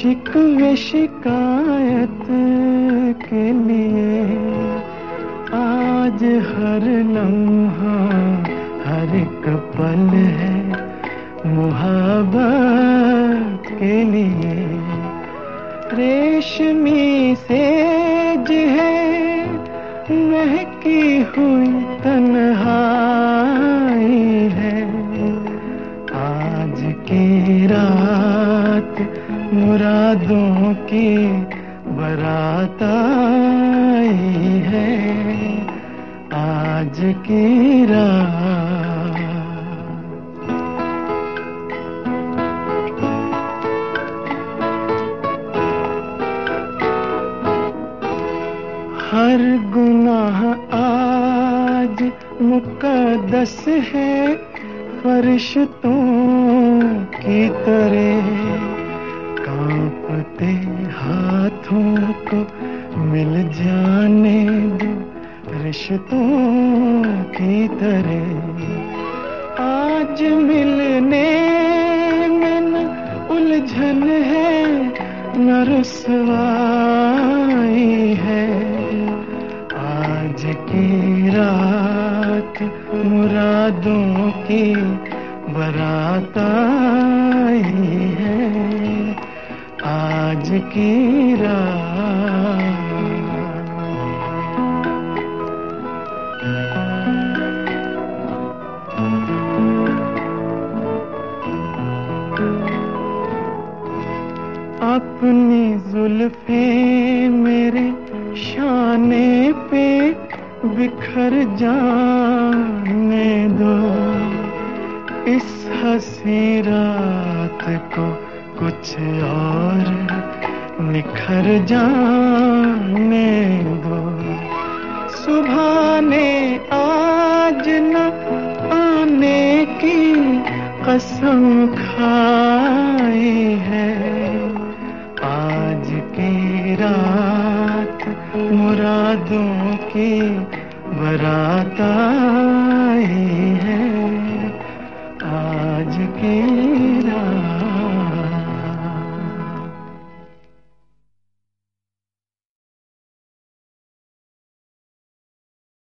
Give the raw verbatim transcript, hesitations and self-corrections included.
शिकवे शिकायत के लिए आज हर लम्हा हर एक पल है मुहब्बत के लिए। रेशमी सेज है महकी हुई तन्हाई है। आज की रात मुरादों की बारात आई है। आज की रात हर गुनाह आज मुकद्दस है फरिश्तों की तरह। कांपते हाथों को मिल जाने दो रिश्तों की तरह। आज मिलने में न उलझन है न रुसवाई है। आज की रात मुरादों की बारात आई है। आज की रात अपनी जुल्फे मेरे शाने पे बिखर जाने दो। इस हंसी रात को कुछ और निखर जाने दो। सुबह ने आज न आने की कसम खा